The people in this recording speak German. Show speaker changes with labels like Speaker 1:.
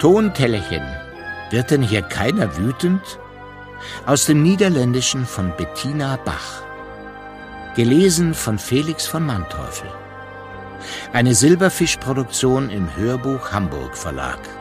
Speaker 1: Tontellerchen. Wird denn hier keiner wütend? Aus dem Niederländischen von Bettina Bach. Gelesen von Felix von Manteuffel. Eine Silberfisch-Produktion im Hörbuch Hamburg Verlag.